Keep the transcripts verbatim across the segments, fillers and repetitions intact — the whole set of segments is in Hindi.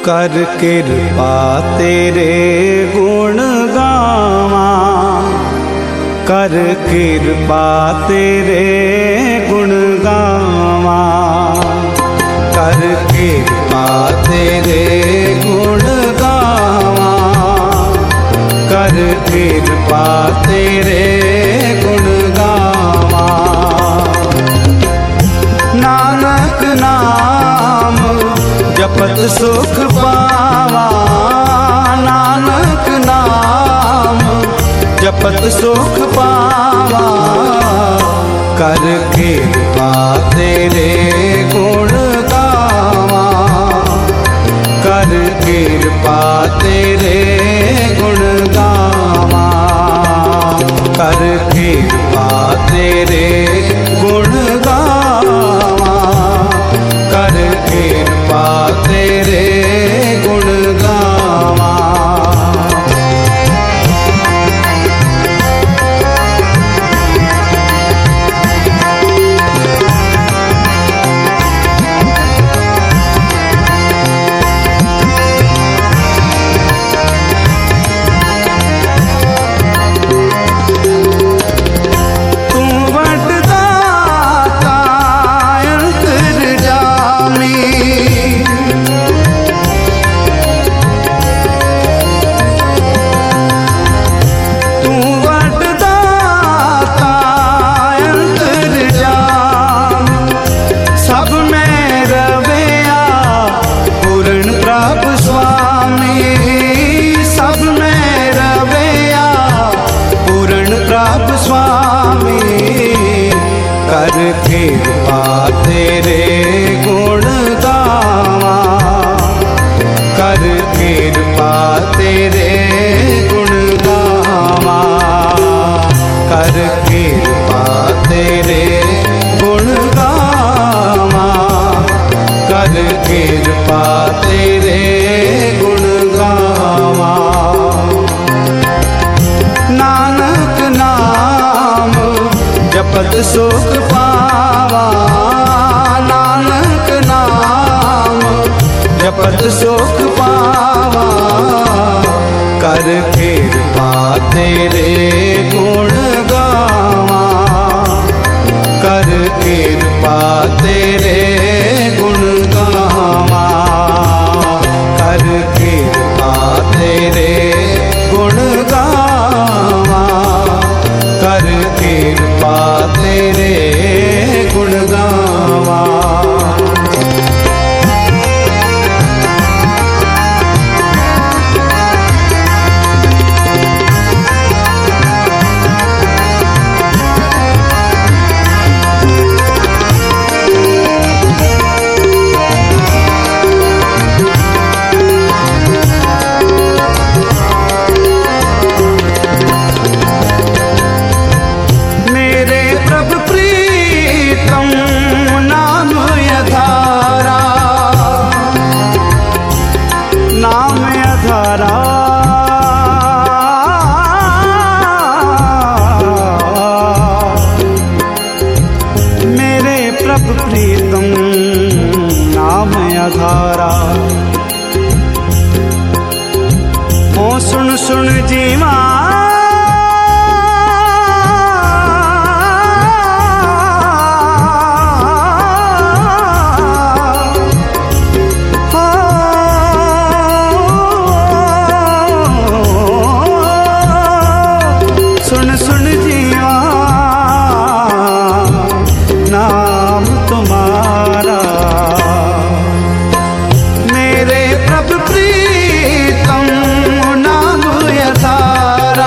कर कृपा तेरे गुण गावा, कर कृपा तेरे गुण गावा, कर कृपा तेरे गुण गावा, कर कृपा तेरे गुण गावा। नानक नाम जपत सुख पावा, नानक नाम जपत सुख पावा, कर कृपा तेरे गुण गावा, कर कृपा तेरे गुण गावा, कर कृपा तेरे गुण गावा, कर कृपा तेरे गुण गावा। कर कृपा तेरे गुण गावा, कर कृपा तेरे गुण गावा, कर कृपा तेरे गुण गावा, कर कृपा तेरे गुण गावा। नानक नाम जपत सुख पावा, नानक नाम जपत सुख पावा, कर कृपा तेरे गुण गावा, कर कृपा तेरे गुण गावा, कर कृपा तेरे गुण गावा, कर कृपा तेरे गुण गावा। प्रीतम नाम आधारा, ओ सुन सुन जीवा सुन सुन जीवा नाम तुम्हारा, मेरे प्रभु प्रीतम नाम यथारा,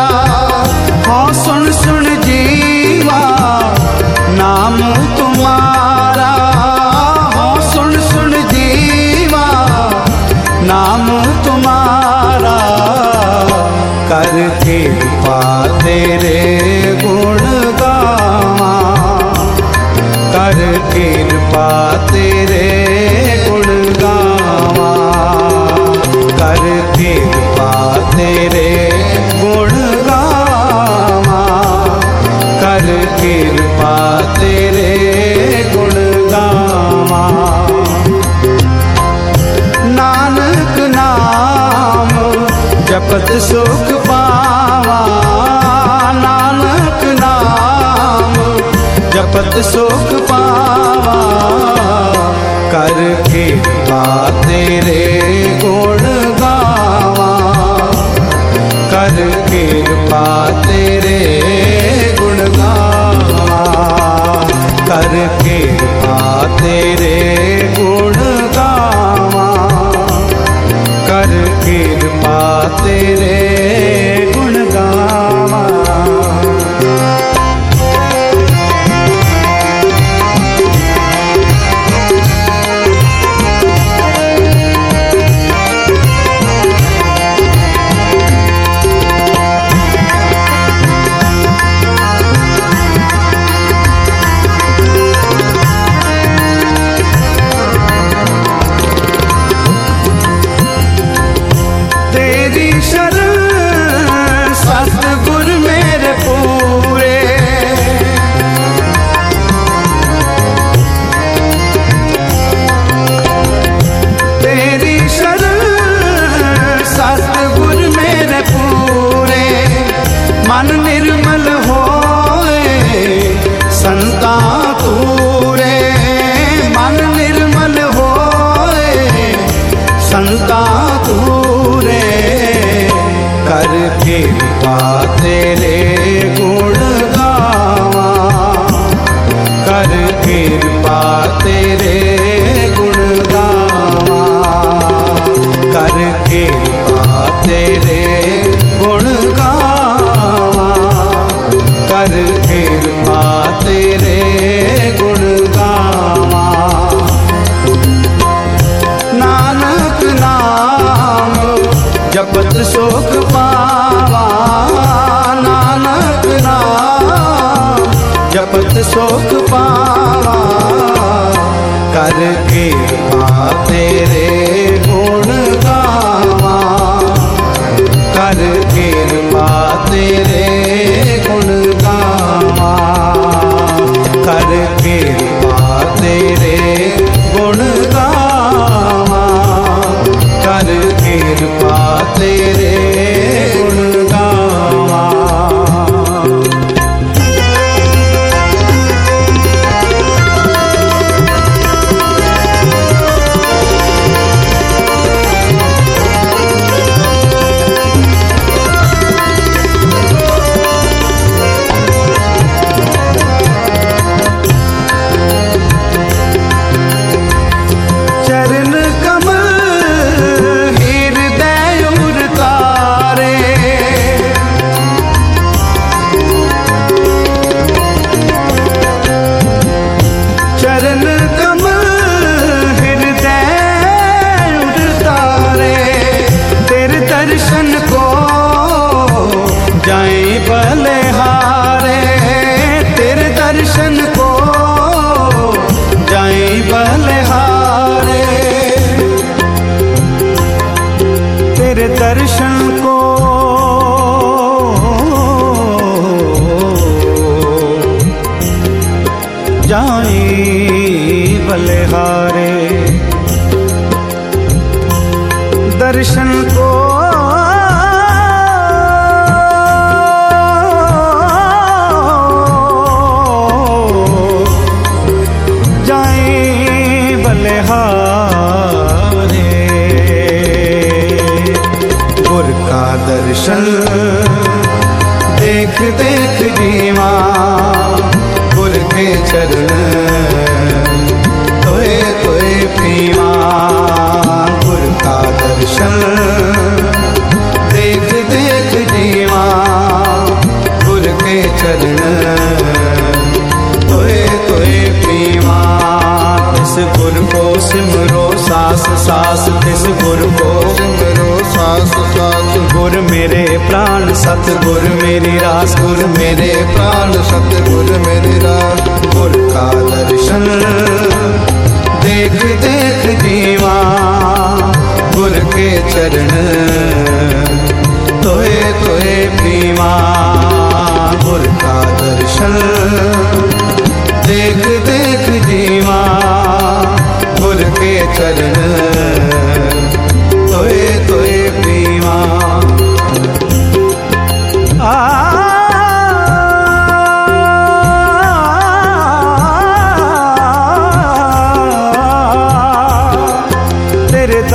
जपत सुख पावा नानक नाम जपत सुख पावा कर कृपा तेरे गुण गावा कर कृपा तेरे गुण गावा कर कृपा तेरे गुण गावा कर कृपा तेरे गुण गावा। मन निर्मल होए संता तूरे मन निर्मल होए संता तूरे कर कृपा तेरे गुण गावा कर कृपा तेरे गुण गावा कर कृपा तेरे गुण गावा कर कृपा तेरे गुण गावा। नानक नाम जपत सुख पावा नानक नाम जपत सुख पावा कर कृपा तेरे गुण गावा कर कृपा तेरे गुण गावा कर कृपा तेरे गुण गावा कर कृपा तेरे गुण गावा। चरण कमल हृदय उतारे चरण कमल हृदय उतारे तेरे दर्शन को जाए बलिहारे तेरे दर्शन को जाए बलिहारे तेरे दर्शन को जाए बलिहारे दर्शन को जाए बलिहारे गुर का दर्शन देख देख जीवा गुर के चरण तोए तोए पीवा गुर का दर्शन देख देख जीवा गुर के चरण तोए तोए पीवा तिस गुर को सिमरो सास सास तिस गुर को सिमरो सास सास गुर मेरे प्राण सतगुर मेरी रास गुर मेरे प्राण सतगुर मेरी रास गुर का दर्शन देख देख जीवा गुर के चरण तोए तोए पीवा गुर का दर्शन देख देख जीवा गुर के चरण तोए तोए पीवा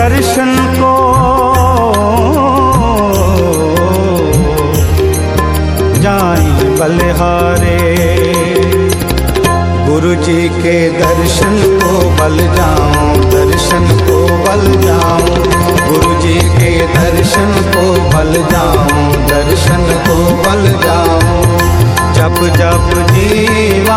दर्शन को जाई बलिहारे, गुरु जी के दर्शन को बल जाऊं, दर्शन को बल जाऊं, गुरु जी के दर्शन को बल जाऊं, दर्शन को बल जाऊं। जप जप जीवा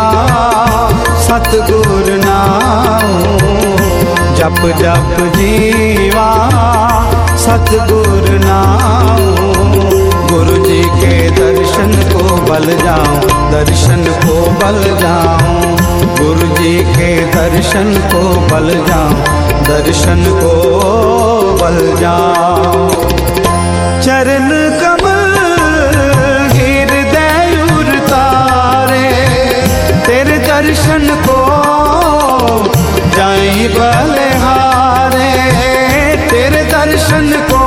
सतगुर नाम, जप जप जीवा सतगुर नाम। गुरु जी के दर्शन को बल जाऊं, दर्शन को बल जाऊं, गुरु जी के दर्शन को बल जाऊं, दर्शन को बल जाऊं। चरण कमल हृदय उतारे, तेरे दर्शन को जाई बलिहारे, तेरे दर्शन को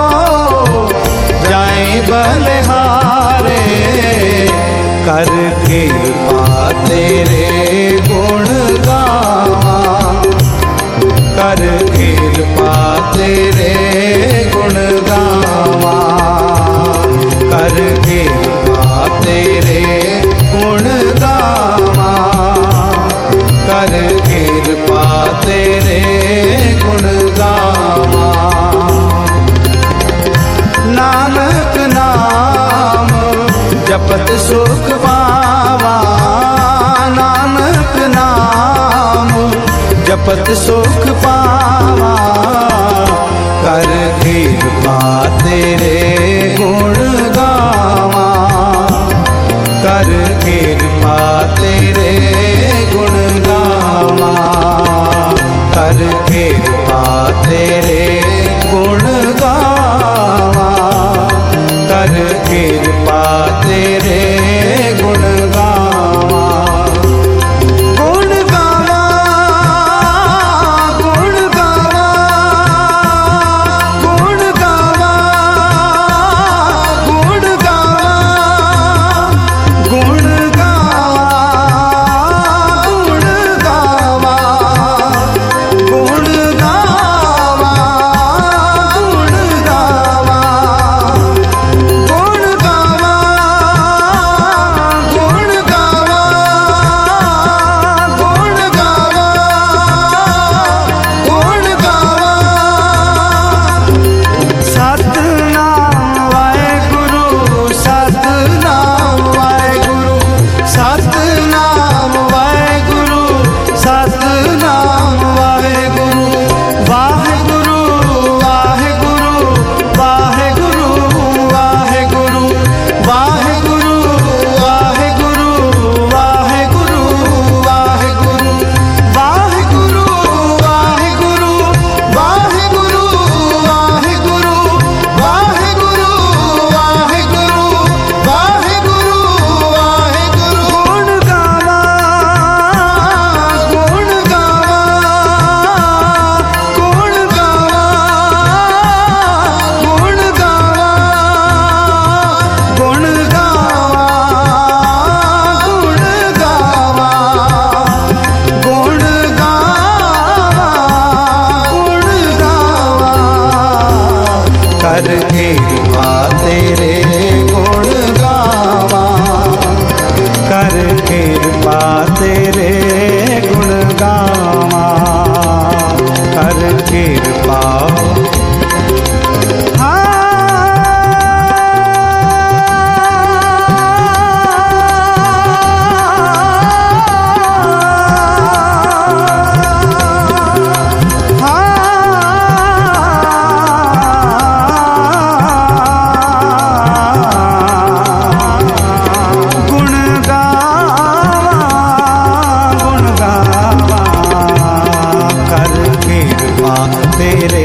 जाई बलिहारे। कर कृपा तेरे गुण गावा, कर कृपा तेरे गुण गावा, कर कृपा तेरे गुण गावा, कर कृपा तेरे गुण गावा। नानक नाम जपत सुख पावा, नानक नाम जपत सुख पावा। कर कृपा तेरे गुण गावा, कर कृपा तेरे गुण गावा, कर कृपा तेरे गुण गावा, कर कृपा तेरे गुण गावा। गुण गावा, गुण गावा, गुण गावा, गुण गावा, गुण गावा, गुण गावा, गुण गावा, गुण गावा, गुण गावा, गुण गावा, गुण गावा, गुण गावा। सतनाम वाहेगुरु, सतनाम वाहेगुरु, सतनाम वाहेगुरु, सतनाम वाहेगुरु। वाहेगुरु वाहेगुरु वाहेगुरु वाहेगुरु, वाहेगुरु वाहेगुरु वाहेगुरु वाहेगुरु, वाहेगुरु वाहेगुरु वाहेगुरु वाहेगुरु, वाहेगुरु वाहेगुरु वाहेगुरु वाहेगुरु। गुण गावा, गुण गावा, गुण गावा, गुण गावा, गुण गावा, गुण गावा, गुण गावा, गुण गावा। कर कृपा तेरे गुण गावा, कर कृपा तेरे गुण गावा, कर कृपा। गुण गावा, गुण गावा, कर कृपा तेरे